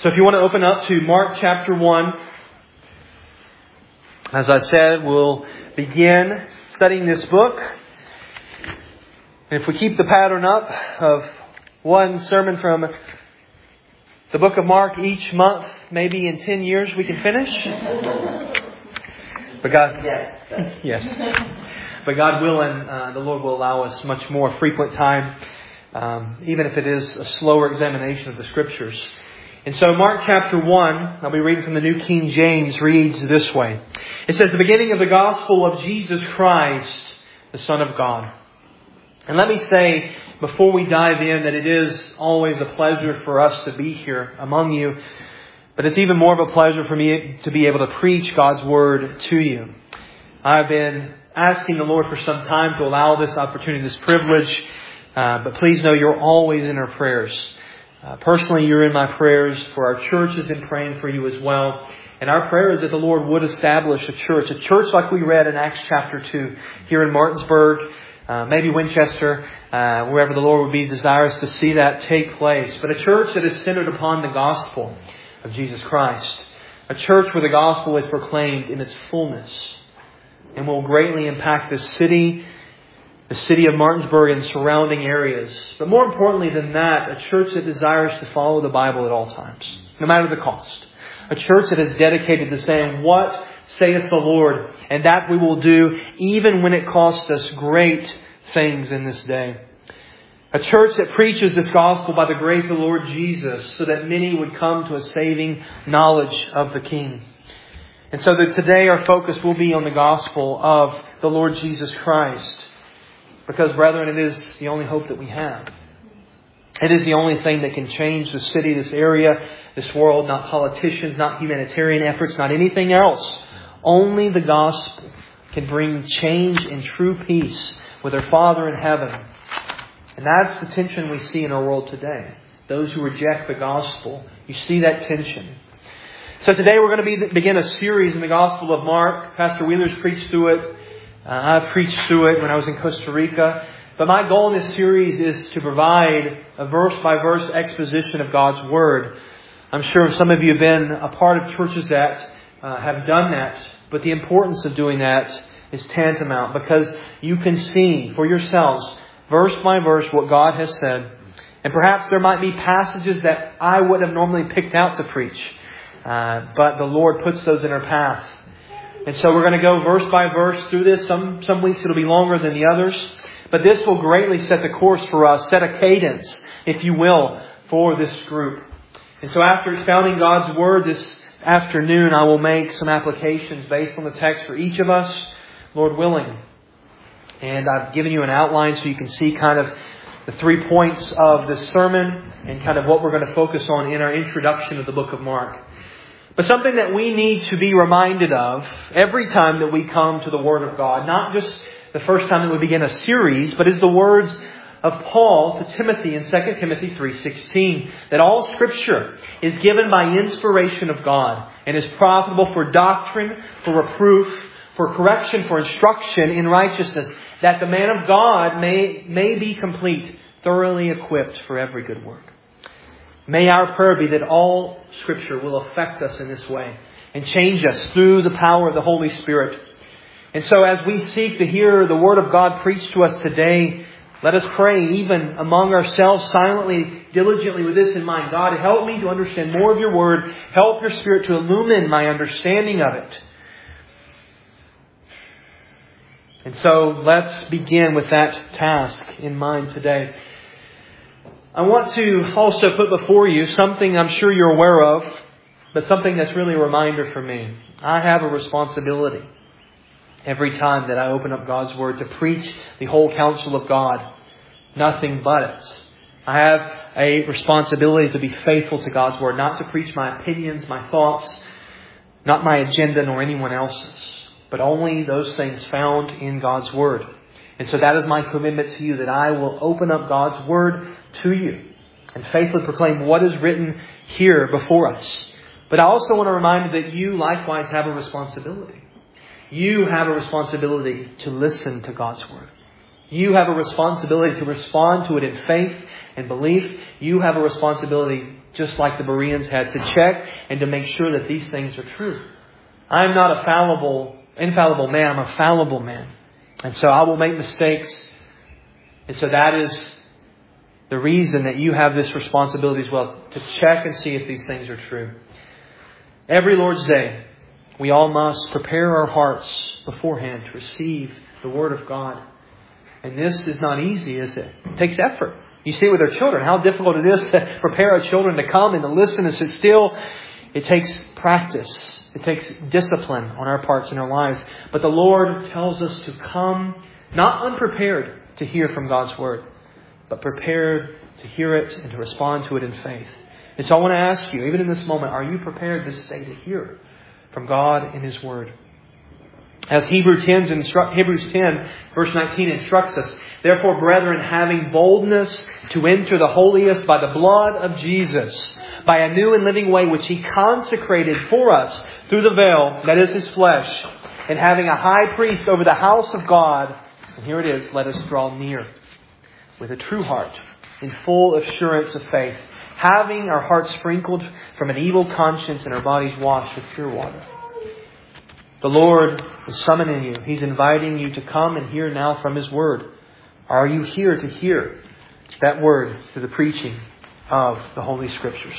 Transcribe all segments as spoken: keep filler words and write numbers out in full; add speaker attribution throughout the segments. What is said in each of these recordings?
Speaker 1: So if you want to open up to Mark chapter one, as I said, we'll begin studying this book. And if we keep the pattern up of one sermon from the book of Mark each month, maybe in ten years we can finish. But God, yes, yes. But God willing, uh, the Lord will allow us much more frequent time, um, even if it is a slower examination of the Scriptures. And so Mark chapter one, I'll be reading from the New King James, reads this way. It says, the beginning of the gospel of Jesus Christ, the Son of God. And let me say, before we dive in, that it is always a pleasure for us to be here among you. But it's even more of a pleasure for me to be able to preach God's Word to you. I've been asking the Lord for some time to allow this opportunity, this privilege. Uh, but please know you're always in our prayers. Uh, personally, you're in my prayers, for our church has been praying for you as well. And our prayer is that the Lord would establish a church, a church like we read in Acts chapter two, here in Martinsburg, uh, maybe Winchester, uh, wherever the Lord would be desirous to see that take place. But a church that is centered upon the gospel of Jesus Christ. A church where the gospel is proclaimed in its fullness and will greatly impact this city, the city of Martinsburg and surrounding areas. But more importantly than that, a church that desires to follow the Bible at all times, no matter the cost. A church that is dedicated to saying, what saith the Lord? And that we will do even when it costs us great things in this day. A church that preaches this gospel by the grace of the Lord Jesus so that many would come to a saving knowledge of the King. And so that today our focus will be on the gospel of the Lord Jesus Christ. Because, brethren, it is the only hope that we have. It is the only thing that can change the city, this area, this world. Not politicians, not humanitarian efforts, not anything else. Only the gospel can bring change and true peace with our Father in heaven. And that's the tension we see in our world today. Those who reject the gospel. You see that tension. So today we're going to be, begin a series in the Gospel of Mark. Pastor Wheeler's preached through it. Uh, I preached through it when I was in Costa Rica. But my goal in this series is to provide a verse-by-verse exposition of God's Word. I'm sure some of you have been a part of churches that uh, have done that. But the importance of doing that is tantamount. Because you can see for yourselves, verse by verse, what God has said. And perhaps there might be passages that I would have normally picked out to preach. Uh, but the Lord puts those in our path. And so we're going to go verse by verse through this. Some some weeks it'll be longer than the others. But this will greatly set the course for us, set a cadence, if you will, for this group. And so after expounding God's Word this afternoon, I will make some applications based on the text for each of us, Lord willing. And I've given you an outline so you can see kind of the three points of this sermon and kind of what we're going to focus on in our introduction of the book of Mark. But something that we need to be reminded of every time that we come to the Word of God, not just the first time that we begin a series, but is the words of Paul to Timothy in Second Timothy three sixteen, that all Scripture is given by inspiration of God and is profitable for doctrine, for reproof, for correction, for instruction in righteousness, that the man of God may, may be complete, thoroughly equipped for every good work. May our prayer be that all Scripture will affect us in this way and change us through the power of the Holy Spirit. And so as we seek to hear the Word of God preached to us today, let us pray even among ourselves silently, diligently with this in mind. God, help me to understand more of your Word. Help your Spirit to illumine my understanding of it. And so let's begin with that task in mind today. I want to also put before you something I'm sure you're aware of, but something that's really a reminder for me. I have a responsibility every time that I open up God's Word to preach the whole counsel of God. Nothing but it. I have a responsibility to be faithful to God's Word, not to preach my opinions, my thoughts, not my agenda nor anyone else's, but only those things found in God's Word. And so that is my commitment to you, that I will open up God's Word to you and faithfully proclaim what is written here before us. But I also want to remind you that you likewise have a responsibility. You have a responsibility to listen to God's Word. You have a responsibility to respond to it in faith and belief. You have a responsibility, just like the Bereans had, to check and to make sure that these things are true. I'm not a fallible, infallible man. I'm a fallible man. And so I will make mistakes. And so that is the reason that you have this responsibility as well, to check and see if these things are true. Every Lord's Day, we all must prepare our hearts beforehand to receive the Word of God. And this is not easy, is it? It takes effort. You see it with our children, how difficult it is to prepare our children to come and to listen and sit still. It takes practice. It takes discipline on our parts in our lives. But the Lord tells us to come not unprepared to hear from God's Word, but prepared to hear it and to respond to it in faith. And so I want to ask you, even in this moment, are you prepared this day to hear from God in His Word? As Hebrews ten, Hebrews ten, verse nineteen instructs us, therefore, brethren, having boldness to enter the holiest by the blood of Jesus, by a new and living way which He consecrated for us through the veil, that is His flesh, and having a high priest over the house of God, and here it is, let us draw near with a true heart, in full assurance of faith, having our hearts sprinkled from an evil conscience and our bodies washed with pure water. The Lord is summoning you. He's inviting you to come and hear now from His Word. Are you here to hear that Word through the preaching of the Holy Scriptures?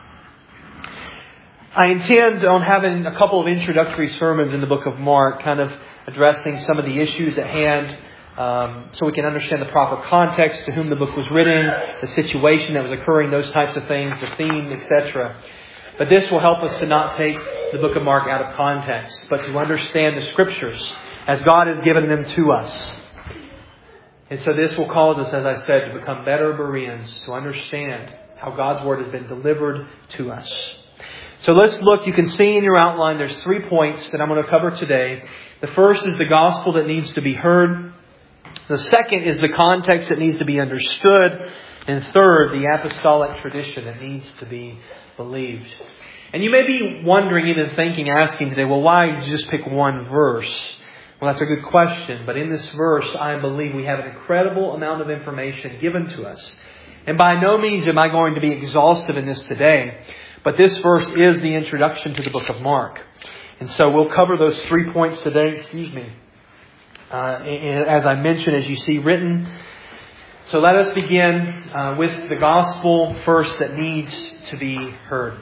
Speaker 1: I intend on having a couple of introductory sermons in the book of Mark, kind of addressing some of the issues at hand, um, so we can understand the proper context, to whom the book was written, the situation that was occurring, those types of things, the theme, et cetera. But this will help us to not take the book of Mark out of context, but to understand the Scriptures as God has given them to us. And so this will cause us, as I said, to become better Bereans, to understand how God's Word has been delivered to us. So let's look. You can see in your outline there's three points that I'm going to cover today. The first is the gospel that needs to be heard. The second is the context that needs to be understood. And third, the apostolic tradition that needs to be believed. And you may be wondering, even thinking, asking today, well, why did you just pick one verse? Well, that's a good question. But in this verse, I believe we have an incredible amount of information given to us. And by no means am I going to be exhaustive in this today. But this verse is the introduction to the book of Mark. And so we'll cover those three points today. Excuse me. Uh, as I mentioned, as you see written. So let us begin uh, with the gospel first that needs to be heard.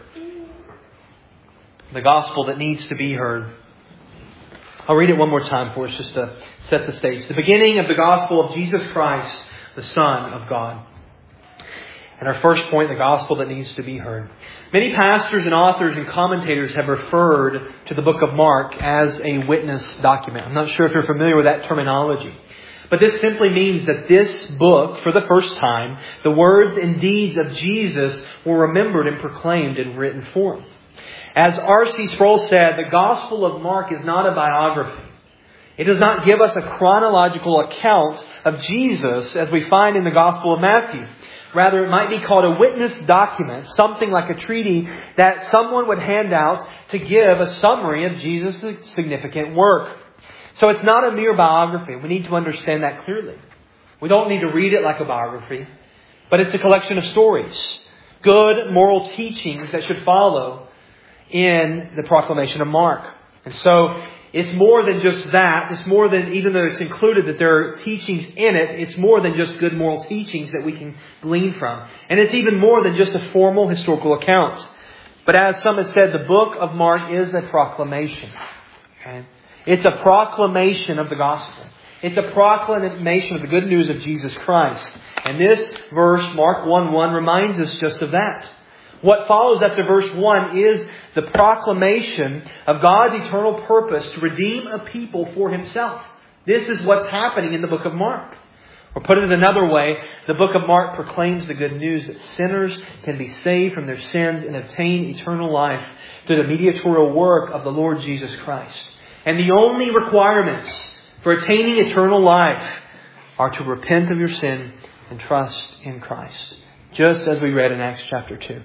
Speaker 1: The gospel that needs to be heard. I'll read it one more time for us just to set the stage. The beginning of the gospel of Jesus Christ, the Son of God. And our first point, the gospel that needs to be heard. Many pastors and authors and commentators have referred to the book of Mark as a witness document. I'm not sure if you're familiar with that terminology. But this simply means that this book, for the first time, the words and deeds of Jesus were remembered and proclaimed in written form. As R C Sproul said, the Gospel of Mark is not a biography. It does not give us a chronological account of Jesus as we find in the Gospel of Matthew. Rather, it might be called a witness document, something like a treaty that someone would hand out to give a summary of Jesus' significant work. So it's not a mere biography. We need to understand that clearly. We don't need to read it like a biography, but it's a collection of stories, good moral teachings that should follow in the proclamation of Mark. And so it's more than just that. It's more than, even though it's included that there are teachings in it, it's more than just good moral teachings that we can glean from. And it's even more than just a formal historical account. But as some have said, the book of Mark is a proclamation. Okay? It's a proclamation of the gospel. It's a proclamation of the good news of Jesus Christ. And this verse, Mark one one, reminds us just of that. What follows after verse one is the proclamation of God's eternal purpose to redeem a people for Himself. This is what's happening in the book of Mark. Or put it another way, the book of Mark proclaims the good news that sinners can be saved from their sins and obtain eternal life through the mediatorial work of the Lord Jesus Christ. And the only requirements for attaining eternal life are to repent of your sin and trust in Christ. Just as we read in Acts chapter two.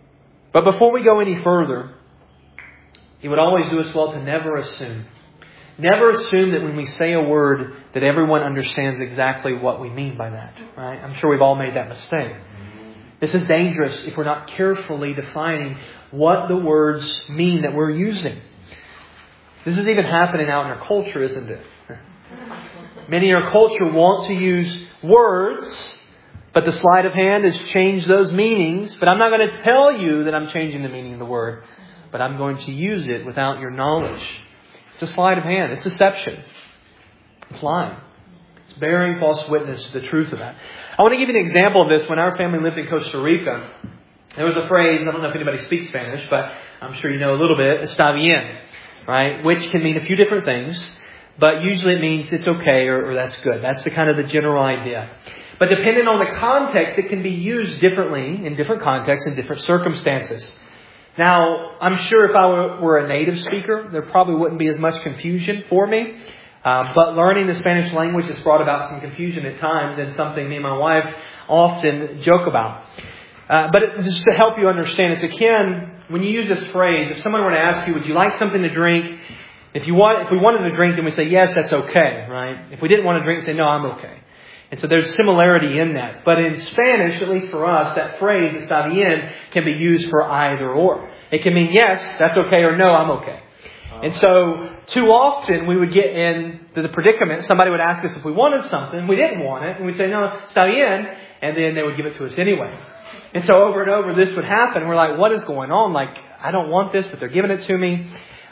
Speaker 1: But before we go any further, it would always do us well to never assume never assume that when we say a word that everyone understands exactly what we mean by that. Right? I'm sure we've all made that mistake. This is dangerous if we're not carefully defining what the words mean that we're using. This is even happening out in our culture, isn't it? Many in our culture want to use words, but the sleight of hand has changed those meanings. But I'm not going to tell you that I'm changing the meaning of the word, but I'm going to use it without your knowledge. It's a sleight of hand. It's deception. It's lying. It's bearing false witness to the truth of that. I want to give you an example of this. When our family lived in Costa Rica, there was a phrase, I don't know if anybody speaks Spanish, but I'm sure you know a little bit, está bien, right? Which can mean a few different things, but usually it means it's okay or, or that's good. That's the kind of the general idea. But depending on the context, it can be used differently in different contexts and different circumstances. Now, I'm sure if I were a native speaker, there probably wouldn't be as much confusion for me. Uh, but learning the Spanish language has brought about some confusion at times, and something me and my wife often joke about. Uh, but it, just to help you understand, it's akin, when you use this phrase, if someone were to ask you, would you like something to drink? If you want, if we wanted to drink, then we say, yes, that's okay, right? If we didn't want to drink, say, no, I'm okay. And so there's similarity in that. But in Spanish, at least for us, that phrase, está bien, can be used for either or. It can mean, yes, that's okay, or no, I'm okay. And so, too often, we would get into the predicament. Somebody would ask us if we wanted something. We didn't want it. And we'd say, no, está bien. And then they would give it to us anyway. And so, over and over, this would happen. We're like, what is going on? Like, I don't want this, but they're giving it to me.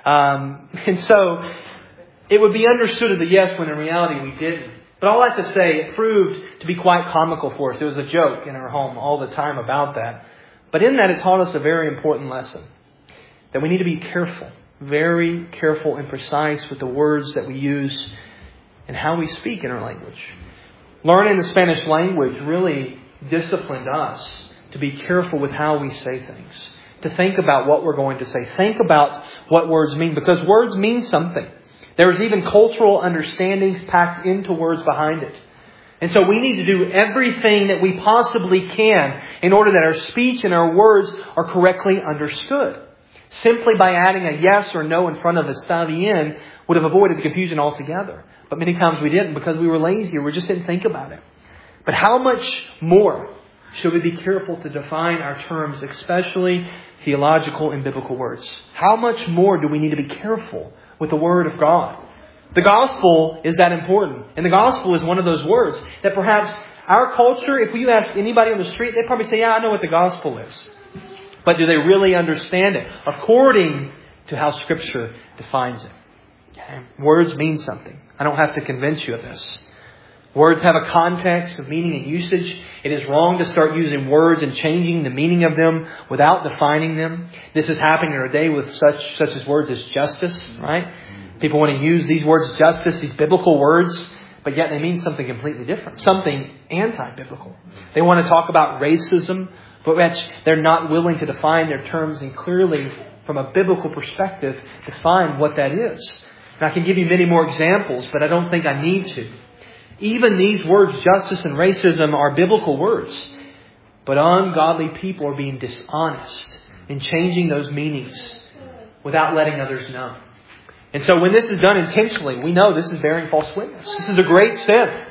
Speaker 1: Um, and so, it would be understood as a yes when in reality we didn't. But all I have to say, it proved to be quite comical for us. There was a joke in our home all the time about that. But in that, it taught us a very important lesson. That we need to be careful. Very careful and precise with the words that we use and how we speak in our language. Learning the Spanish language really disciplined us to be careful with how we say things. To think about what we're going to say. Think about what words mean. Because words mean something. There's even cultural understandings packed into words behind it. And so we need to do everything that we possibly can in order that our speech and our words are correctly understood. Simply by adding a yes or no in front of está bien would have avoided the confusion altogether. But many times we didn't because we were lazy or we just didn't think about it. But how much more should we be careful to define our terms, especially theological and biblical words? How much more do we need to be careful with the Word of God? The gospel is that important. And the gospel is one of those words that perhaps our culture, if you ask anybody on the street, they'd probably say, yeah, I know what the gospel is. But do they really understand it according to how Scripture defines it? Okay. Words mean something. I don't have to convince you of this. Words have a context of meaning and usage. It is wrong to start using words and changing the meaning of them without defining them. This is happening in our day with such such as words as justice, right? People want to use these words, justice, these biblical words, but yet they mean something completely different, something anti-biblical. They want to talk about racism, but they're not willing to define their terms and clearly, from a biblical perspective, define what that is. And I can give you many more examples, but I don't think I need to. Even these words, justice and racism, are biblical words. But ungodly people are being dishonest in changing those meanings without letting others know. And so when this is done intentionally, we know this is bearing false witness. This is a great sin.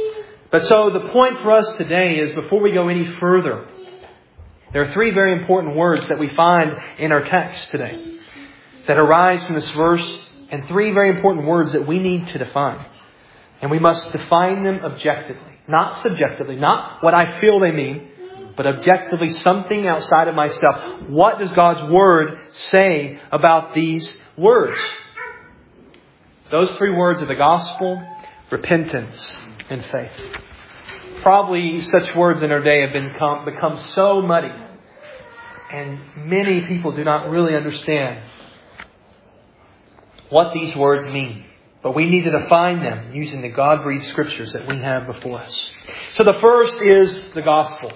Speaker 1: But so the point for us today is, before we go any further, there are three very important words that we find in our text today that arise from this verse, and three very important words that we need to define. And we must define them objectively, not subjectively, not what I feel they mean, but objectively, something outside of myself. What does God's Word say about these words? Those three words are the gospel, repentance, and faith. Probably such words in our day have become, become so muddy. And many people do not really understand what these words mean. But we need to define them using the God-breathed Scriptures that we have before us. So the first is the gospel.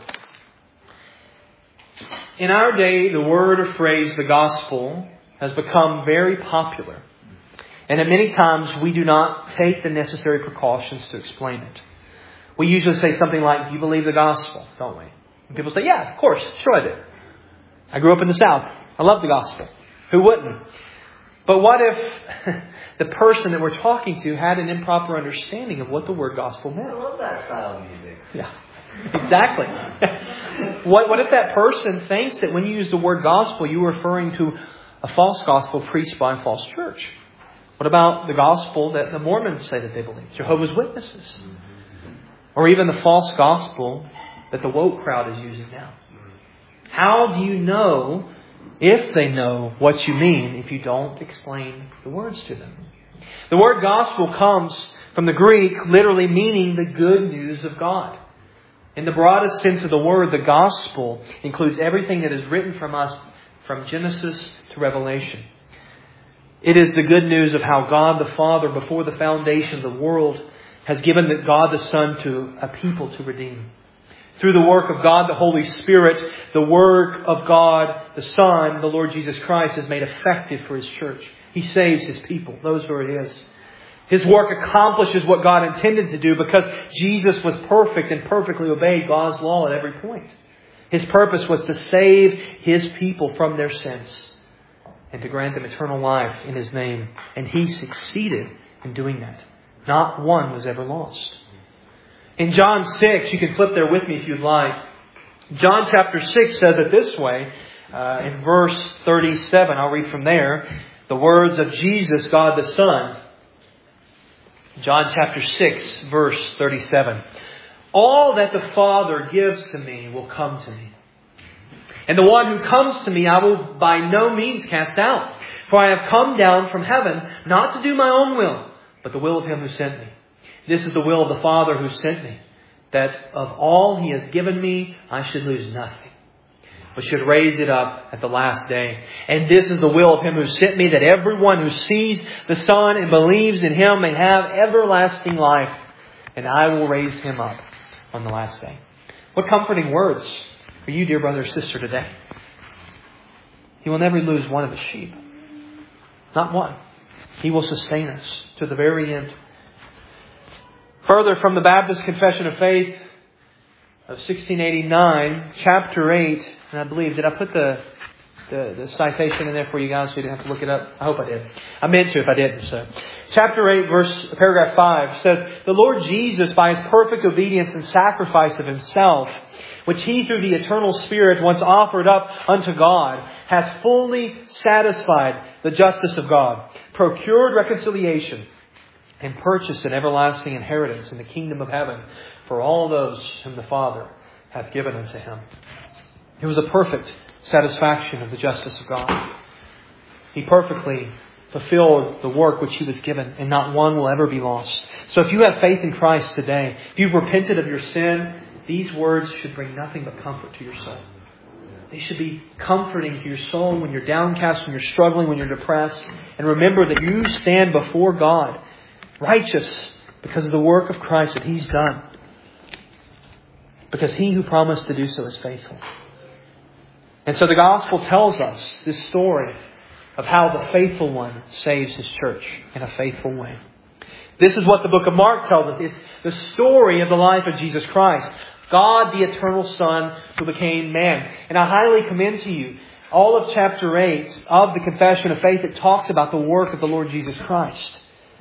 Speaker 1: In our day, the word or phrase, the gospel, has become very popular. And at many times we do not take the necessary precautions to explain it. We usually say something like, do you believe the gospel? Don't we? And people say, yeah, of course. Sure I do. I grew up in the South. I love the gospel. Who wouldn't? But what if the person that we're talking to had an improper understanding of what the word gospel meant.
Speaker 2: I love that style of music.
Speaker 1: Yeah, exactly. what, what if that person thinks that when you use the word gospel, you're referring to a false gospel preached by a false church? What about the gospel that the Mormons say that they believe? Jehovah's Witnesses. Or even the false gospel that the woke crowd is using now. How do you know, if they know what you mean, if you don't explain the words to them? The word gospel comes from the Greek, literally meaning the good news of God. In the broadest sense of the word, the gospel includes everything that is written from us from Genesis to Revelation. It is the good news of how God the Father, before the foundation of the world, has given God the Son to a people to redeem. Through the work of God the Holy Spirit, the work of God the Son, the Lord Jesus Christ, is made effective for His church. He saves His people, those who are His. His work accomplishes what God intended to do because Jesus was perfect and perfectly obeyed God's law at every point. His purpose was to save His people from their sins and to grant them eternal life in His name. And He succeeded in doing that. Not one was ever lost. In John six, you can flip there with me if you'd like. John chapter six says it this way. Uh, in verse thirty-seven, I'll read from there. The words of Jesus, God the Son. John chapter six, verse thirty-seven. All that the Father gives to me will come to me. And the one who comes to me I will by no means cast out. For I have come down from heaven not to do my own will, but the will of Him who sent me. This is the will of the Father who sent me, that of all He has given me, I should lose nothing, but should raise it up at the last day. And this is the will of Him who sent me, that everyone who sees the Son and believes in Him may have everlasting life, and I will raise him up on the last day. What comforting words for you, dear brother or sister, today. He will never lose one of His sheep. Not one. He will sustain us to the very end. Further, from the Baptist Confession of Faith of sixteen eighty-nine, chapter eight, and I believe, did I put the, the, the citation in there for you guys so you didn't have to look it up? I hope I did. I meant to if I didn't. So, chapter eight, verse, paragraph five says, the Lord Jesus, by His perfect obedience and sacrifice of Himself, which He through the eternal Spirit once offered up unto God, hath fully satisfied the justice of God, procured reconciliation, and purchased an everlasting inheritance in the kingdom of heaven for all those whom the Father hath given unto Him. It was a perfect satisfaction of the justice of God. He perfectly fulfilled the work which He was given, and not one will ever be lost. So if you have faith in Christ today, if you've repented of your sin, these words should bring nothing but comfort to your soul. They should be comforting to your soul when you're downcast, when you're struggling, when you're depressed. And remember that you stand before God righteous because of the work of Christ that He's done. Because He who promised to do so is faithful. And so the gospel tells us this story of how the faithful one saves His church in a faithful way. This is what the book of Mark tells us. It's the story of the life of Jesus Christ. God, the eternal Son, who became man. And I highly commend to you all of chapter eight of the Confession of Faith that talks about the work of the Lord Jesus Christ.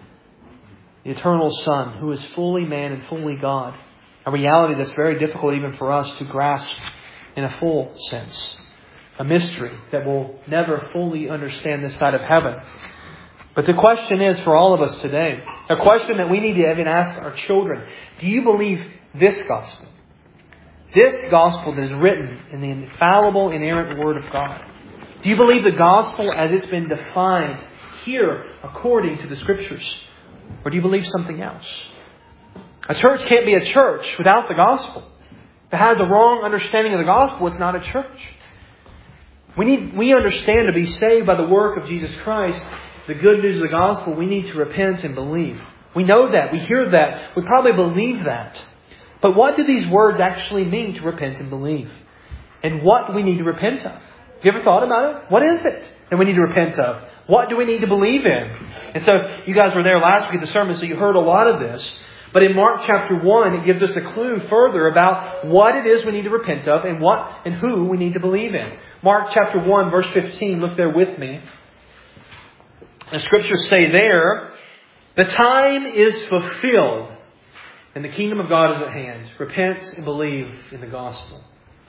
Speaker 1: The eternal Son, who is fully man and fully God. A reality that's very difficult even for us to grasp in a full sense. A mystery that we'll never fully understand this side of heaven. But the question is for all of us today, a question that we need to even ask our children. Do you believe this gospel? This gospel that is written in the infallible, inerrant Word of God. Do you believe the gospel as it's been defined here according to the Scriptures? Or do you believe something else? A church can't be a church without the gospel. If it has a wrong understanding of the gospel, it's not a church. We need, we understand to be saved by the work of Jesus Christ, the good news of the gospel, we need to repent and believe. We know that. We hear that. We probably believe that. But what do these words actually mean to repent and believe? And what do we need to repent of? Have you ever thought about it? What is it that we need to repent of? What do we need to believe in? And so you guys were there last week at the sermon, so you heard a lot of this. But in Mark chapter one, it gives us a clue further about what it is we need to repent of and what and who we need to believe in. Mark chapter one, verse fifteen, look there with me. The Scriptures say there, the time is fulfilled and the kingdom of God is at hand. Repent and believe in the gospel.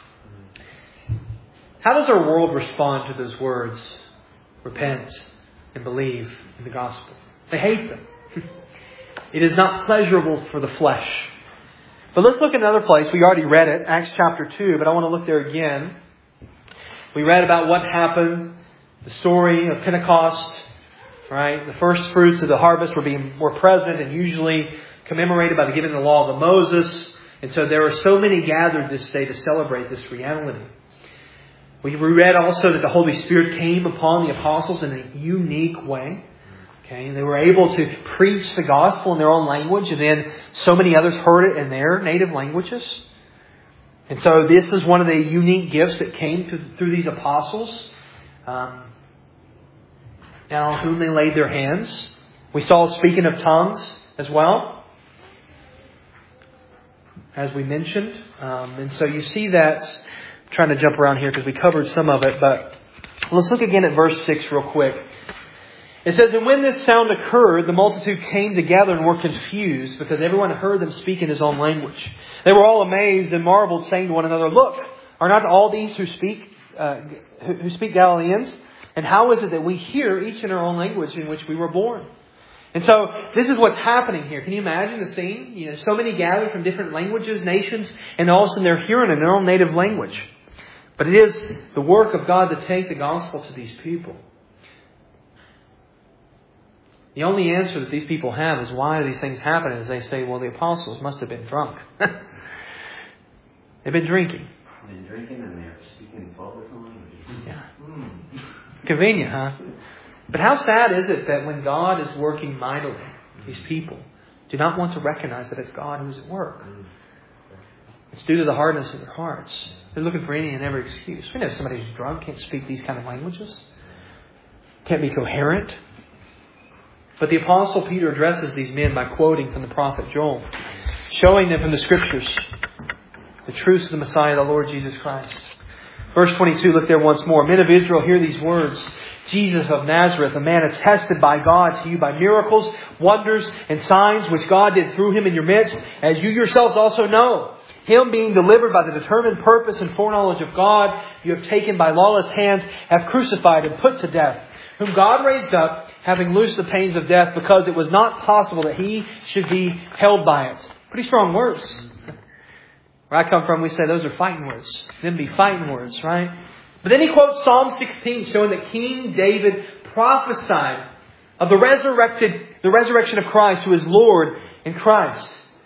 Speaker 1: How does our world respond to those words? Repent and believe in the gospel. They hate them. It is not pleasurable for the flesh. But let's look at another place. We already read it, Acts chapter two, but I want to look there again. We read about what happened, the story of Pentecost, right? The first fruits of the harvest were being more present and usually commemorated by the giving of the law of Moses. And so there were so many gathered this day to celebrate this reality. We read also that the Holy Spirit came upon the apostles in a unique way. Okay, and they were able to preach the gospel in their own language, and then so many others heard it in their native languages. And so this is one of the unique gifts that came to, through these apostles, um, and on whom they laid their hands. We saw speaking of tongues as well, as we mentioned. Um, and so you see that. I'm trying to jump around here because we covered some of it, but let's look again at verse six real quick. It says, and when this sound occurred, the multitude came together and were confused because everyone heard them speak in his own language. They were all amazed and marveled, saying to one another, look, are not all these who speak uh, who speak Galileans? And how is it that we hear each in our own language in which we were born? And so this is what's happening here. Can you imagine the scene? You know, so many gathered from different languages, nations, and all of a sudden they're hearing in their own native language. But it is the work of God to take the gospel to these people. The only answer that these people have is why do these things happen is they say, well, the apostles must have been drunk. They've been drinking.
Speaker 2: They've been drinking and they're speaking twelve different languages.
Speaker 1: Yeah.
Speaker 2: Mm.
Speaker 1: Convenient, huh? But how sad is it that when God is working mightily, these people do not want to recognize that it's God who's at work. It's due to the hardness of their hearts. They're looking for any and every excuse. We know somebody who's drunk can't speak these kind of languages. Can't be coherent. But the Apostle Peter addresses these men by quoting from the prophet Joel, showing them from the Scriptures the truths of the Messiah, the Lord Jesus Christ. Verse twenty-two, look there once more. Men of Israel, hear these words. Jesus of Nazareth, a man attested by God to you by miracles, wonders, and signs which God did through him in your midst, as you yourselves also know. Him being delivered by the determined purpose and foreknowledge of God, you have taken by lawless hands, have crucified and put to death, whom God raised up, having loosed the pains of death, because it was not possible that he should be held by it. Pretty strong words. Where I come from, we say those are fighting words. Them be fighting words, right? But then he quotes Psalm sixteen, showing that King David prophesied of the resurrected, the resurrection of Christ, who is Lord in Christ.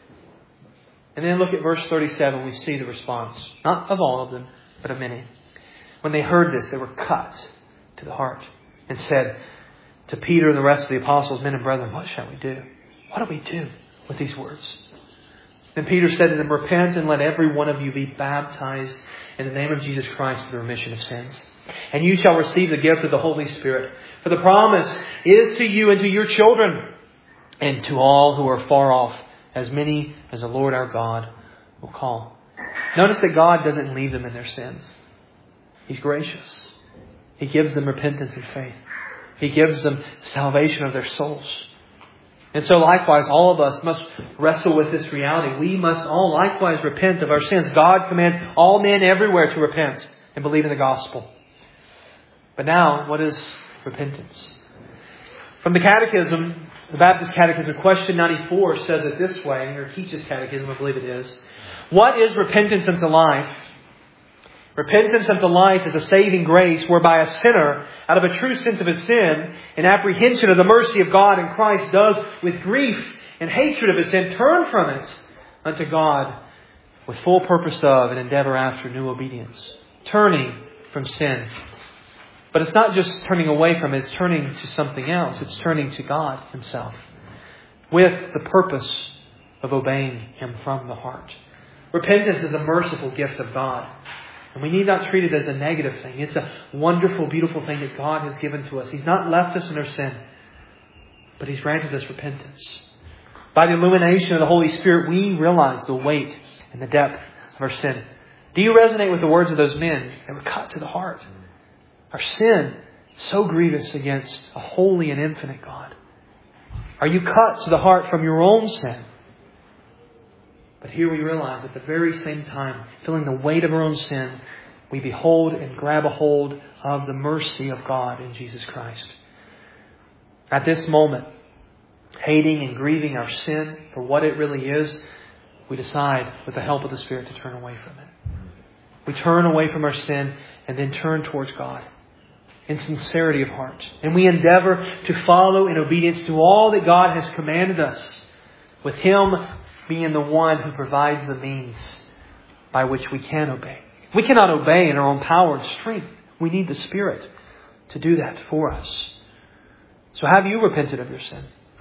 Speaker 1: And then look at verse thirty-seven. We see the response, not of all of them, but of many. When they heard this, they were cut to the heart and said to Peter and the rest of the apostles, men and brethren, what shall we do? What do we do with these words? Then Peter said to them, repent and let every one of you be baptized in the name of Jesus Christ for the remission of sins. And you shall receive the gift of the Holy Spirit. For the promise is to you and to your children and to all who are far off, as many as the Lord our God will call. Notice that God doesn't leave them in their sins. He's gracious. He gives them repentance and faith. He gives them salvation of their souls. And so likewise, all of us must wrestle with this reality. We must all likewise repent of our sins. God commands all men everywhere to repent and believe in the gospel. But now, what is repentance? From the Catechism, the Baptist Catechism, question ninety-four says it this way, or teaches Catechism, I believe it is. What is repentance unto life? Repentance unto life is a saving grace whereby a sinner, out of a true sense of his sin and apprehension of the mercy of God in Christ, does with grief and hatred of his sin turn from it unto God with full purpose of and endeavor after new obedience. Turning from sin. But it's not just turning away from it, it's turning to something else. It's turning to God Himself with the purpose of obeying Him from the heart. Repentance is a merciful gift of God. And we need not treat it as a negative thing. It's a wonderful, beautiful thing that God has given to us. He's not left us in our sin, but He's granted us repentance. By the illumination of the Holy Spirit, we realize the weight and the depth of our sin. Do you resonate with the words of those men that were cut to the heart? Our sin So grievous against a holy and infinite God? Are you cut to the heart from your own sin? But here we realize at the very same time, feeling the weight of our own sin, we behold and grab a hold of the mercy of God in Jesus Christ. At this moment, hating and grieving our sin for what it really is, we decide with the help of the Spirit to turn away from it. We turn away from our sin and then turn towards God in sincerity of heart. And we endeavor to follow in obedience to all that God has commanded us, with Him being the one who provides the means by which we can obey. We cannot obey in our own power and strength. We need the Spirit to do that for us. So have you repented of your sin?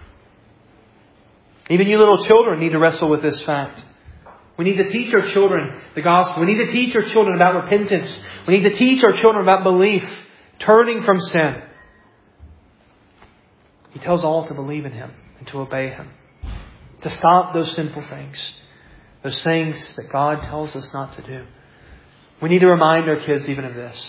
Speaker 1: Even you little children need to wrestle with this fact. We need to teach our children the gospel. We need to teach our children about repentance. We need to teach our children about belief, turning from sin. He tells all to believe in Him and to obey Him, to stop those sinful things, those things that God tells us not to do. We need to remind our kids even of this.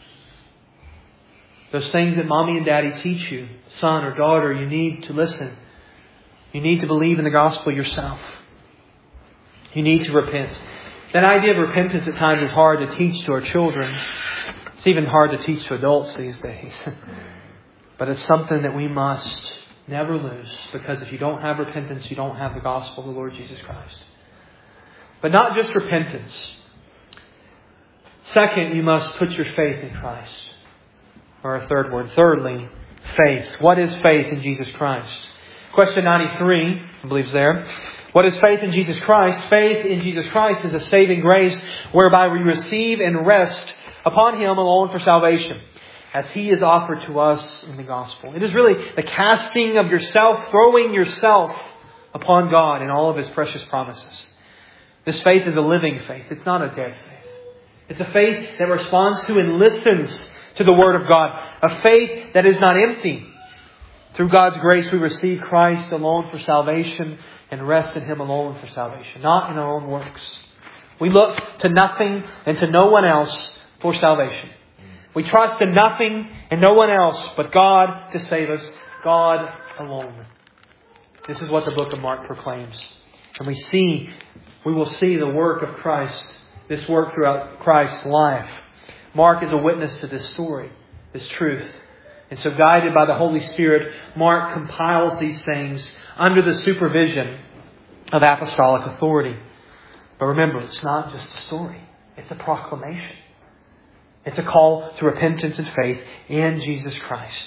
Speaker 1: Those things that mommy and daddy teach you, son or daughter, you need to listen. You need to believe in the gospel yourself. You need to repent. That idea of repentance at times is hard to teach to our children. It's even hard to teach to adults these days. But it's something that we must never lose. Because if you don't have repentance, you don't have the gospel of the Lord Jesus Christ. But not just repentance. Second, you must put your faith in Christ. Or a third word. Thirdly, faith. What is faith in Jesus Christ? Question ninety-three, I believe is there. What is faith in Jesus Christ? Faith in Jesus Christ is a saving grace whereby we receive and rest upon Him alone for salvation, as He is offered to us in the gospel. It is really the casting of yourself, throwing yourself upon God and all of His precious promises. This faith is a living faith. It's not a dead faith. It's a faith that responds to and listens to the Word of God. A faith that is not empty. Through God's grace, we receive Christ alone for salvation and rest in Him alone for salvation, not in our own works. We look to nothing and to no one else for salvation. We trust in nothing and no one else but God to save us, God alone. This is what the book of Mark proclaims. And we see, we will see the work of Christ, this work throughout Christ's life. Mark is a witness to this story, this truth. And so guided by the Holy Spirit, Mark compiles these things under the supervision of apostolic authority. But remember, it's not just a story. It's a proclamation. It's a call to repentance and faith in Jesus Christ.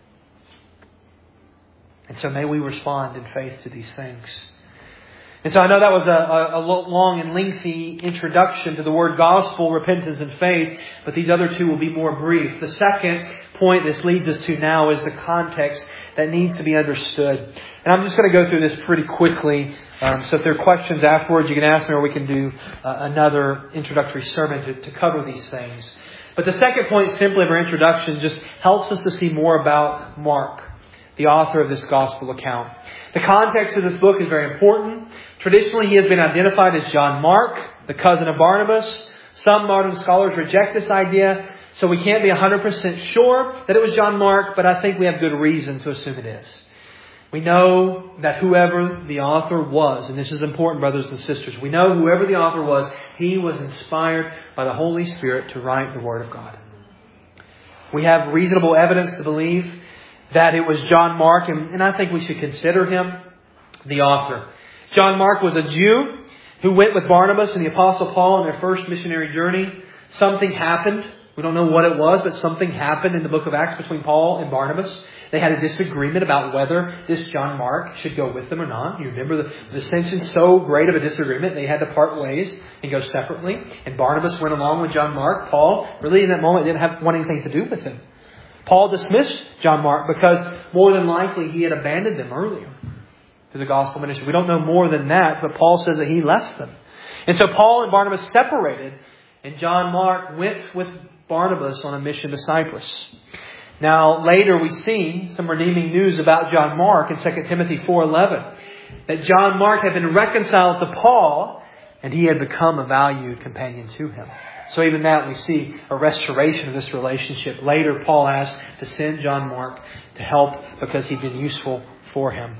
Speaker 1: And so may we respond in faith to these things. And so I know that was a, a, a long and lengthy introduction to the word gospel, repentance and faith, but these other two will be more brief. The second point this leads us to now is the context that needs to be understood. And I'm just going to go through this pretty quickly. Um, so if there are questions afterwards, you can ask me, or we can do uh, another introductory sermon to, to cover these things. But the second point simply of our introduction just helps us to see more about Mark, the author of this gospel account. The context of this book is very important. Traditionally, he has been identified as John Mark, the cousin of Barnabas. Some modern scholars reject this idea, so we can't be one hundred percent sure that it was John Mark, but I think we have good reason to assume it is. We know that whoever the author was, and this is important, brothers and sisters, we know whoever the author was, he was inspired by the Holy Spirit to write the Word of God. We have reasonable evidence to believe that it was John Mark, and, and I think we should consider him the author. John Mark was a Jew who went with Barnabas and the Apostle Paul on their first missionary journey. Something happened. We don't know what it was, but something happened in the book of Acts between Paul and Barnabas. They had a disagreement about whether this John Mark should go with them or not. You remember the dissension, so great of a disagreement, they had to part ways and go separately. And Barnabas went along with John Mark. Paul, really in that moment, didn't have want anything to do with him. Paul dismissed John Mark because more than likely he had abandoned them earlier to the gospel ministry. We don't know more than that, but Paul says that he left them. And so Paul and Barnabas separated, and John Mark went with Barnabas on a mission to Cyprus. Now, later we see some redeeming news about John Mark in Second Timothy four eleven. That John Mark had been reconciled to Paul And he had become a valued companion to him. So even that, we see a restoration of this relationship. Later, Paul asked to send John Mark to help because he'd been useful for him.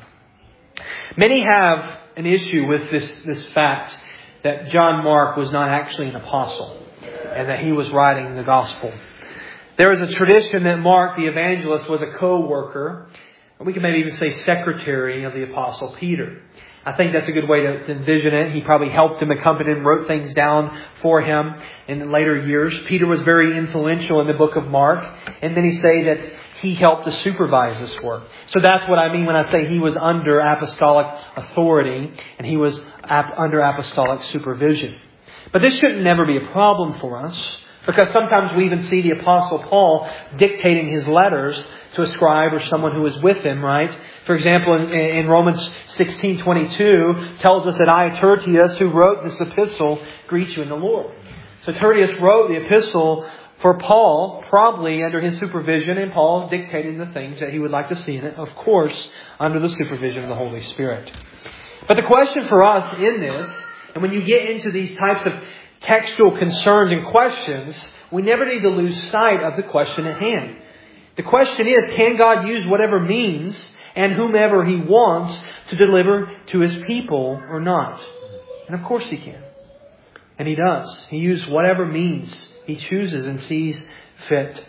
Speaker 1: Many have an issue with this, this fact that John Mark was not actually an apostle and that he was writing the gospel. There is a tradition that Mark, the evangelist, was a co-worker, or we can maybe even say secretary of the apostle Peter. I think that's a good way to envision it. He probably helped him, accompanied him, wrote things down for him in later years. Peter was very influential in the book of Mark. And then he say that he helped to supervise this work. So that's what I mean when I say he was under apostolic authority and he was ap- under apostolic supervision. But this shouldn't never be a problem for us, because sometimes we even see the Apostle Paul dictating his letters to a scribe or someone who is with him, right? For example, in, in Romans sixteen twenty-two tells us that I, Tertius, who wrote this epistle, greet you in the Lord. So Tertius wrote the epistle for Paul, probably under his supervision, and Paul dictating the things that he would like to see in it, of course, under the supervision of the Holy Spirit. But the question for us in this, and when you get into these types of textual concerns and questions, we never need to lose sight of the question at hand. The question is, can God use whatever means and whomever He wants to deliver to His people or not? And of course He can. And He does. He uses whatever means He chooses and sees fit.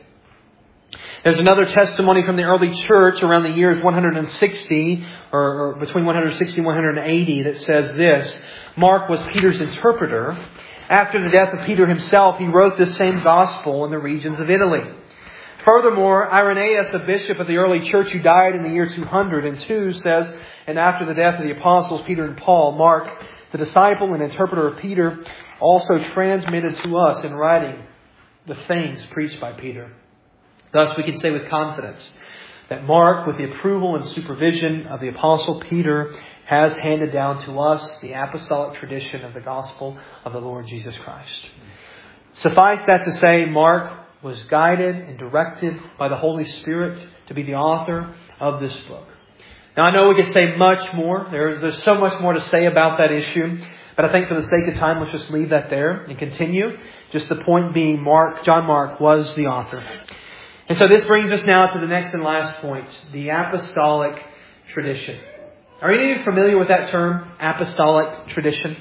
Speaker 1: There's another testimony from the early church around the years one hundred sixty, or, or between one hundred sixty and one hundred eighty, that says this: Mark was Peter's interpreter. After the death of Peter himself, he wrote this same gospel in the regions of Italy. Furthermore, Irenaeus, a bishop of the early church who died in the year two hundred two, says, and after the death of the apostles Peter and Paul, Mark, the disciple and interpreter of Peter, also transmitted to us in writing the things preached by Peter. Thus, we can say with confidence that Mark, with the approval and supervision of the apostle Peter, has handed down to us the apostolic tradition of the gospel of the Lord Jesus Christ. Suffice that to say, Mark was guided and directed by the Holy Spirit to be the author of this book. Now, I know we could say much more. There's, there's so much more to say about that issue. But I think for the sake of time, let's just leave that there and continue. Just the point being, Mark, John Mark was the author. And so this brings us now to the next and last point, the apostolic tradition. Are any of you familiar with that term, apostolic tradition?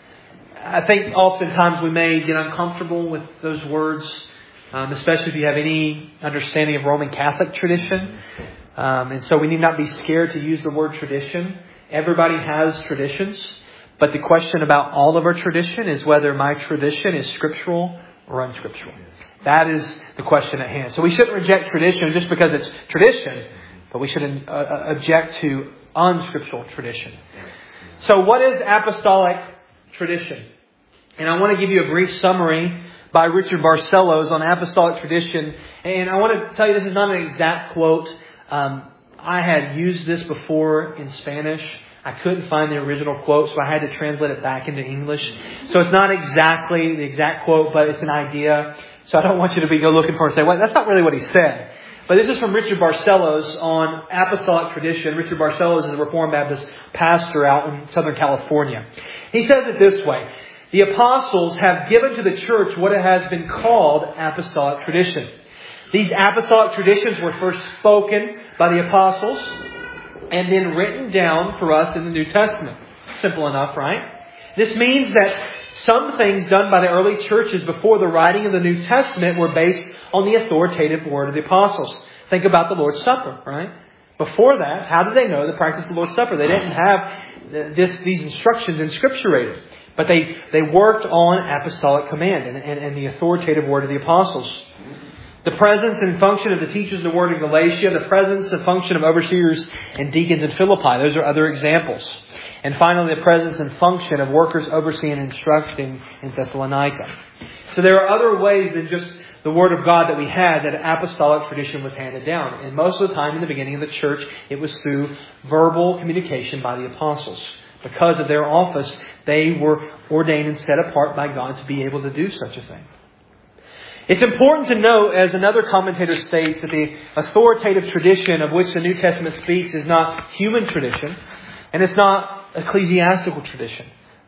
Speaker 1: I think oftentimes we may get uncomfortable with those words, um, especially if you have any understanding of Roman Catholic tradition. Um, and so we need not be scared to use the word tradition. Everybody has traditions. But the question about all of our tradition is whether my tradition is scriptural or unscriptural. That is the question at hand. So we shouldn't reject tradition just because it's tradition, but we should uh, object to unscriptural tradition. So what is apostolic tradition? And I want to give you a brief summary by Richard Barcellos on apostolic tradition. And I want to tell you this is not an exact quote. Um, I had used this before in Spanish. I couldn't find the original quote, so I had to translate it back into English. So it's not exactly the exact quote, but it's an idea. So I don't want you to be go looking for it and say, well, that's not really what he said. But this is from Richard Barcellos on apostolic tradition. Richard Barcellos is a Reformed Baptist pastor out in Southern California. He says it this way: the apostles have given to the church what it has been called apostolic tradition. These apostolic traditions were first spoken by the apostles and then written down for us in the New Testament. Simple enough, right? This means that some things done by the early churches before the writing of the New Testament were based on the authoritative word of the apostles. Think about the Lord's Supper, right? Before that, how did they know to practice the Lord's Supper? They didn't have this, these instructions inscripturated. But they, they worked on apostolic command and, and, and the authoritative word of the apostles. The presence and function of the teachers of the Word in Galatia, the presence and function of overseers and deacons in Philippi. Those are other examples. And finally, the presence and function of workers overseeing and instructing in Thessalonica. So there are other ways than just the Word of God that we had that apostolic tradition was handed down. And most of the time in the beginning of the church, it was through verbal communication by the apostles. Because of their office, they were ordained and set apart by God to be able to do such a thing. It's important to note, as another commentator states, that the authoritative tradition of which the New Testament speaks is not human tradition, and it's not ecclesiastical tradition,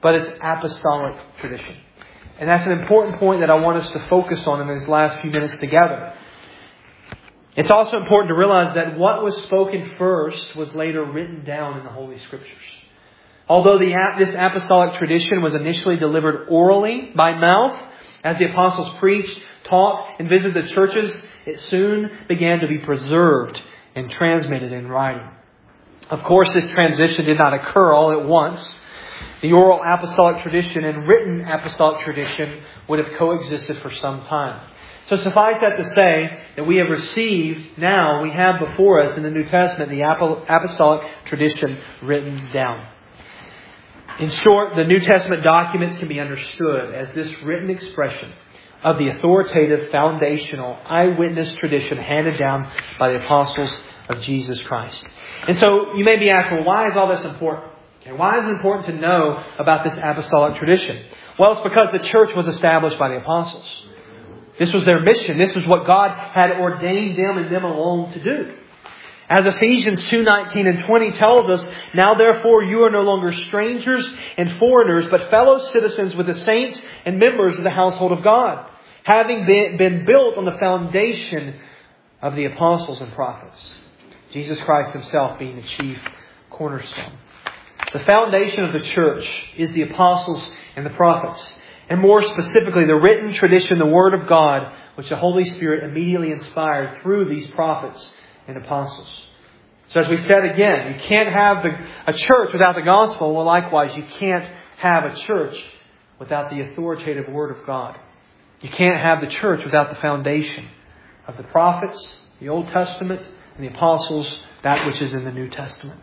Speaker 1: but it's apostolic tradition. And that's an important point that I want us to focus on in these last few minutes together. It's also important to realize that what was spoken first was later written down in the Holy Scriptures. Although the, this apostolic tradition was initially delivered orally by mouth, as the apostles preached, taught, and visited the churches, it soon began to be preserved and transmitted in writing. Of course, this transition did not occur all at once. The oral apostolic tradition and written apostolic tradition would have coexisted for some time. So suffice that to say that we have received, now we have before us in the New Testament, the apostolic tradition written down. In short, the New Testament documents can be understood as this written expression of the authoritative, foundational, eyewitness tradition handed down by the apostles of Jesus Christ. And so you may be asking, well, why is all this important? Okay, why is it important to know about this apostolic tradition? Well, it's because the church was established by the apostles. This was their mission. This was what God had ordained them and them alone to do. As Ephesians two nineteen and twenty tells us, now therefore you are no longer strangers and foreigners, but fellow citizens with the saints and members of the household of God, having been, been built on the foundation of the apostles and prophets, Jesus Christ Himself being the chief cornerstone. The foundation of the church is the apostles and the prophets, and more specifically the written tradition, the Word of God, which the Holy Spirit immediately inspired through these prophets and apostles. So as we said again, you can't have the, a church without the gospel. Well, likewise, you can't have a church without the authoritative Word of God. You can't have the church without the foundation of the prophets, the Old Testament, and the apostles, that which is in the New Testament.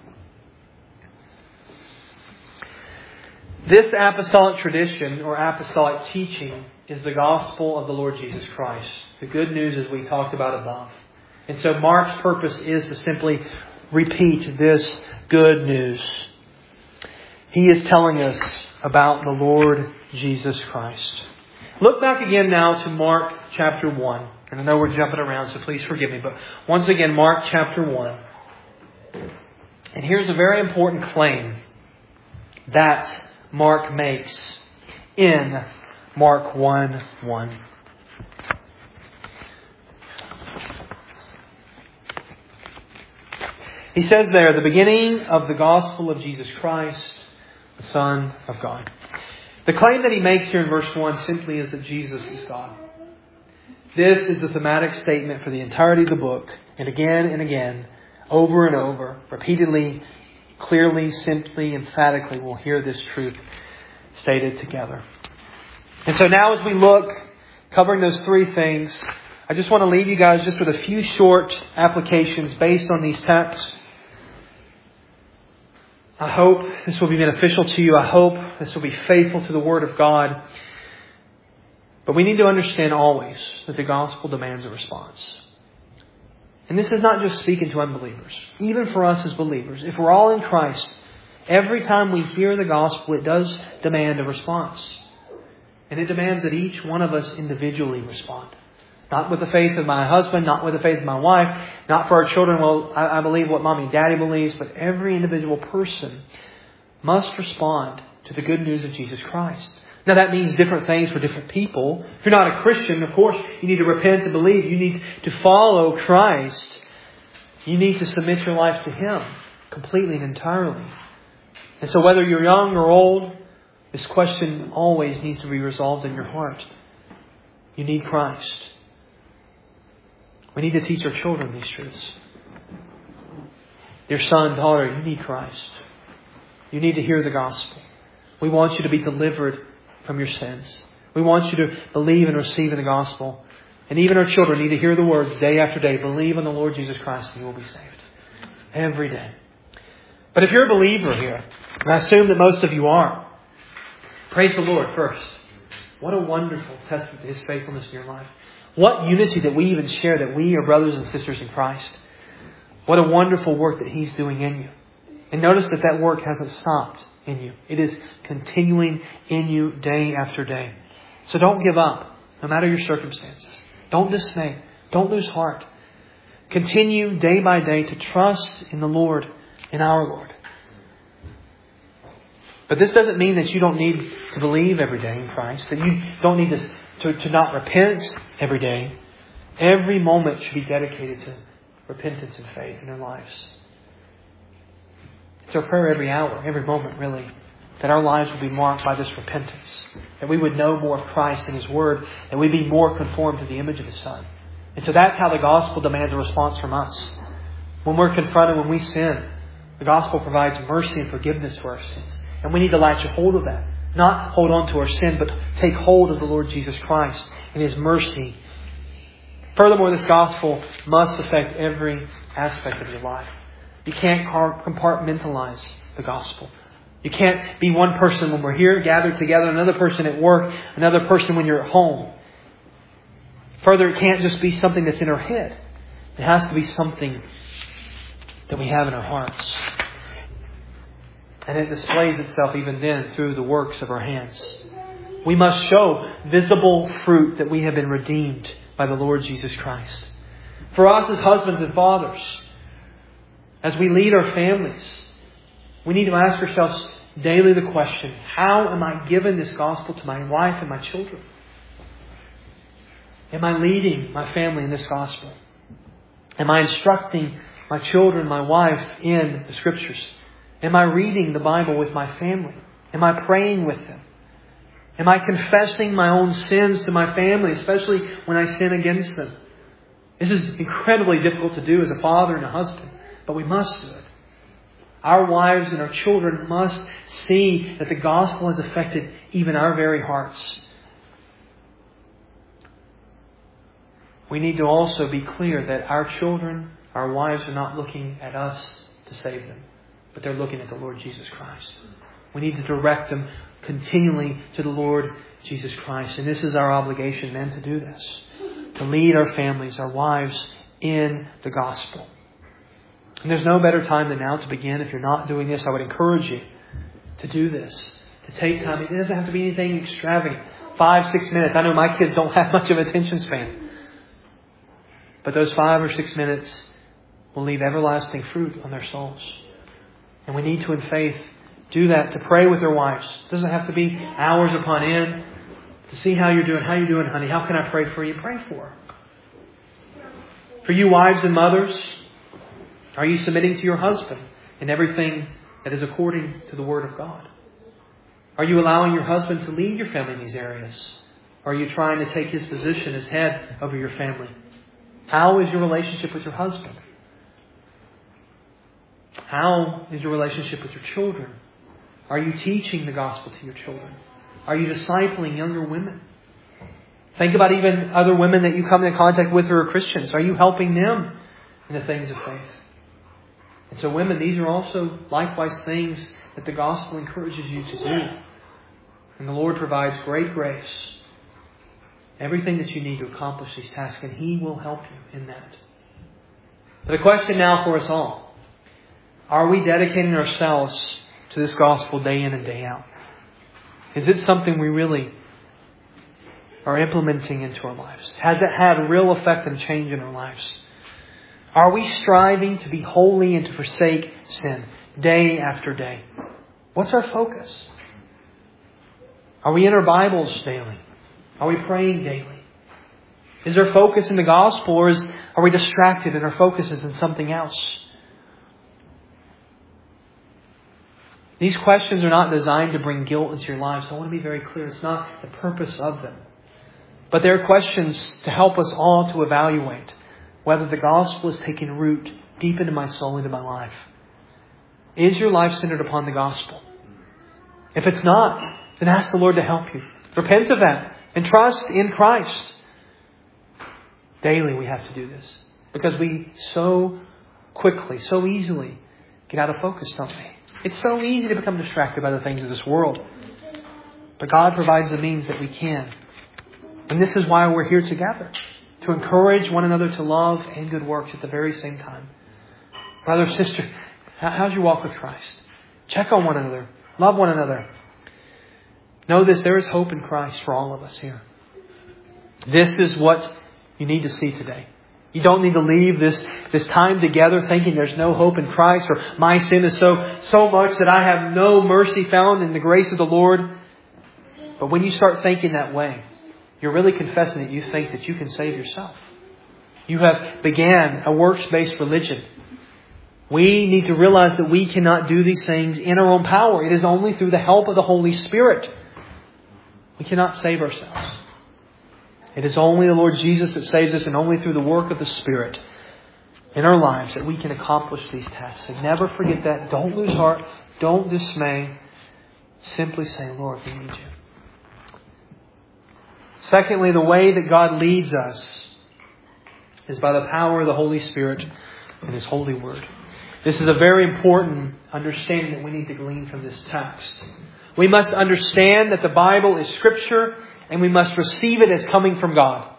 Speaker 1: This apostolic tradition or apostolic teaching is the gospel of the Lord Jesus Christ. The good news as we talked about above. And so Mark's purpose is to simply repeat this good news. He is telling us about the Lord Jesus Christ. Look back again now to Mark chapter one. And I know we're jumping around, so please forgive me. But once again, Mark chapter one. And here's a very important claim that Mark makes in Mark one one. He says there, the beginning of the gospel of Jesus Christ, the Son of God. The claim that he makes here in verse one simply is that Jesus is God. This is the thematic statement for the entirety of the book. And again and again, over and over, repeatedly, clearly, simply, emphatically, we'll hear this truth stated together. And so now as we look, covering those three things, I just want to leave you guys just with a few short applications based on these texts. I hope this will be beneficial to you. I hope this will be faithful to the Word of God. But we need to understand always that the gospel demands a response. And this is not just speaking to unbelievers. Even for us as believers, if we're all in Christ, every time we hear the gospel, it does demand a response. And it demands that each one of us individually respond. Not with the faith of my husband, not with the faith of my wife, not for our children. Well, I, I believe what mommy and daddy believes, but every individual person must respond to the good news of Jesus Christ. Now that means different things for different people. If you're not a Christian, of course, you need to repent and believe. You need to follow Christ. You need to submit your life to Him completely and entirely. And so whether you're young or old, this question always needs to be resolved in your heart. You need Christ. We need to teach our children these truths. Dear son, daughter, you need Christ. You need to hear the gospel. We want you to be delivered from your sins. We want you to believe and receive in the gospel. And even our children need to hear the words day after day. Believe in the Lord Jesus Christ and you will be saved. Every day. But if you're a believer here, and I assume that most of you are, praise the Lord first. What a wonderful testament to His faithfulness in your life. What unity that we even share, that we are brothers and sisters in Christ. What a wonderful work that He's doing in you. And notice that that work hasn't stopped in you. It is continuing in you day after day. So don't give up, no matter your circumstances. Don't dismay. Don't lose heart. Continue day by day to trust in the Lord, in our Lord. But this doesn't mean that you don't need to believe every day in Christ, that you don't need to, to, to not repent every day. Every moment should be dedicated to repentance and faith in our lives. It's our prayer every hour, every moment really, that our lives will be marked by this repentance. That we would know more of Christ and His Word, and we'd be more conformed to the image of His Son. And so that's how the gospel demands a response from us. When we're confronted, when we sin, the gospel provides mercy and forgiveness for our sins. And we need to latch a hold of that. Not hold on to our sin, but take hold of the Lord Jesus Christ and His mercy. Furthermore, this gospel must affect every aspect of your life. You can't compartmentalize the gospel. You can't be one person when we're here gathered together, another person at work, another person when you're at home. Further, it can't just be something that's in our head. It has to be something that we have in our hearts. And it displays itself even then through the works of our hands. We must show visible fruit that we have been redeemed by the Lord Jesus Christ. For us as husbands and fathers, as we lead our families, we need to ask ourselves daily the question, how am I giving this gospel to my wife and my children? Am I leading my family in this gospel? Am I instructing my children, my wife in the Scriptures? Am I reading the Bible with my family? Am I praying with them? Am I confessing my own sins to my family, especially when I sin against them? This is incredibly difficult to do as a father and a husband, but we must do it. Our wives and our children must see that the gospel has affected even our very hearts. We need to also be clear that our children, our wives are not looking at us to save them, but they're looking at the Lord Jesus Christ. We need to direct them continually to the Lord Jesus Christ. And this is our obligation, men, to do this. To lead our families, our wives, in the gospel. And there's no better time than now to begin. If you're not doing this, I would encourage you to do this. To take time. It doesn't have to be anything extravagant. Five, six minutes. I know my kids don't have much of an attention span. But those five or six minutes will leave everlasting fruit on their souls. And we need to, in faith, do that, to pray with their wives. It doesn't have to be hours upon end. To see how you're doing. How you doing, honey? How can I pray for you? Pray for her. For you wives and mothers, are you submitting to your husband in everything that is according to the Word of God? Are you allowing your husband to lead your family in these areas? Or are you trying to take his position as head over your family? How is your relationship with your husband? How is your relationship with your children? Are you teaching the gospel to your children? Are you discipling younger women? Think about even other women that you come in contact with who are Christians. Are you helping them in the things of faith? And so women, these are also likewise things that the gospel encourages you to do. And the Lord provides great grace. Everything that you need to accomplish these tasks. And He will help you in that. But the question now for us all. Are we dedicating ourselves to this gospel day in and day out? Is it something we really are implementing into our lives? Has it had a real effect and change in our lives? Are we striving to be holy and to forsake sin day after day? What's our focus? Are we in our Bibles daily? Are we praying daily? Is our focus in the gospel, or is, are we distracted and our focus is in something else? These questions are not designed to bring guilt into your lives. I want to be very clear. It's not the purpose of them. But they're questions to help us all to evaluate whether the gospel is taking root deep into my soul, into my life. Is your life centered upon the gospel? If it's not, then ask the Lord to help you. Repent of that and trust in Christ. Daily we have to do this. Because we so quickly, so easily get out of focus, don't we? It's so easy to become distracted by the things of this world. But God provides the means that we can. And this is why we're here together. To encourage one another to love and good works at the very same time. Brother, sister, how's your walk with Christ? Check on one another. Love one another. Know this, there is hope in Christ for all of us here. This is what you need to see today. You don't need to leave this, this time together thinking there's no hope in Christ, or my sin is so, so much that I have no mercy found in the grace of the Lord. But when you start thinking that way, you're really confessing that you think that you can save yourself. You have began a works-based religion. We need to realize that we cannot do these things in our own power. It is only through the help of the Holy Spirit. We cannot save ourselves. It is only the Lord Jesus that saves us, and only through the work of the Spirit in our lives that we can accomplish these tasks. And never forget that. Don't lose heart. Don't dismay. Simply say, Lord, we need You. Secondly, the way that God leads us is by the power of the Holy Spirit and His holy word. This is a very important understanding that we need to glean from this text. We must understand that the Bible is Scripture, and we must receive it as coming from God.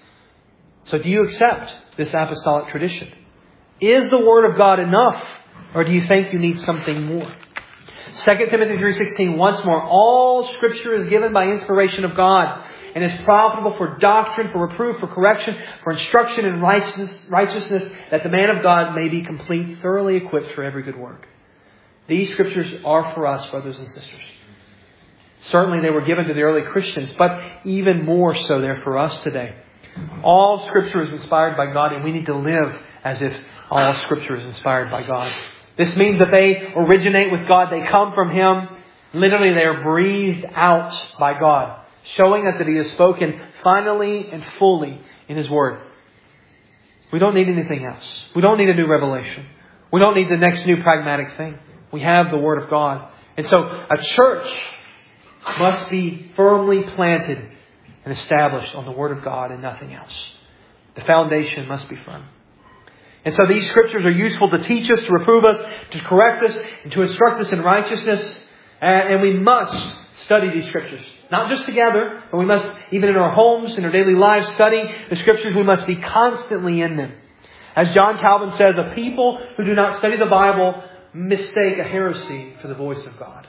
Speaker 1: So do you accept this apostolic tradition? Is the Word of God enough, or do you think you need something more? Second Timothy three sixteen, once more, all Scripture is given by inspiration of God, and is profitable for doctrine, for reproof, for correction, for instruction in righteousness, righteousness, that the man of God may be complete, thoroughly equipped for every good work. These Scriptures are for us, brothers and sisters. Certainly they were given to the early Christians, but even more so they're for us today. All Scripture is inspired by God, and we need to live as if all Scripture is inspired by God. This means that they originate with God. They come from Him. Literally, they are breathed out by God, showing us that He has spoken finally and fully in His Word. We don't need anything else. We don't need a new revelation. We don't need the next new pragmatic thing. We have the Word of God. And so a church must be firmly planted and established on the Word of God and nothing else. The foundation must be firm. And so these Scriptures are useful to teach us, to reprove us, to correct us, and to instruct us in righteousness. And we must study these Scriptures. Not just together, but we must, even in our homes, in our daily lives, study the Scriptures. We must be constantly in them. As John Calvin says, a people who do not study the Bible mistake a heresy for the voice of God.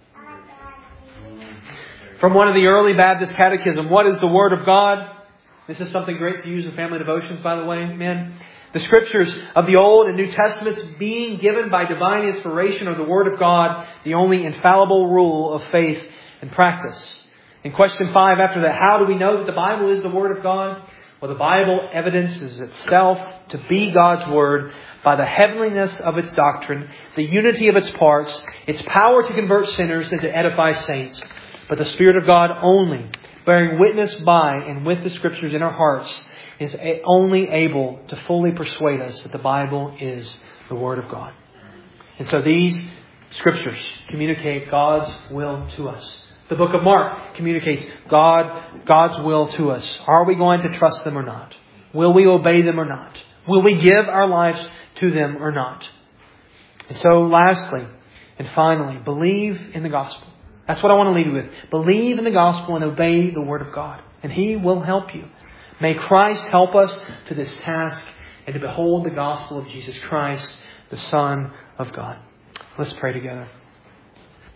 Speaker 1: From one of the early Baptist catechism, what is the Word of God? This is something great to use in family devotions, by the way, men. The Scriptures of the Old and New Testaments being given by divine inspiration are the Word of God, the only infallible rule of faith and practice. In question five, after that, how do we know that the Bible is the Word of God? Well, the Bible evidences itself to be God's Word by the heavenliness of its doctrine, the unity of its parts, its power to convert sinners and to edify saints. But the Spirit of God only, bearing witness by and with the Scriptures in our hearts, is only able to fully persuade us that the Bible is the Word of God. And so these Scriptures communicate God's will to us. The book of Mark communicates God, God's will to us. Are we going to trust them or not? Will we obey them or not? Will we give our lives to them or not? And so lastly and finally, believe in the gospel. That's what I want to leave you with. Believe in the gospel and obey the Word of God. And He will help you. May Christ help us to this task and to behold the gospel of Jesus Christ, the Son of God. Let's pray together.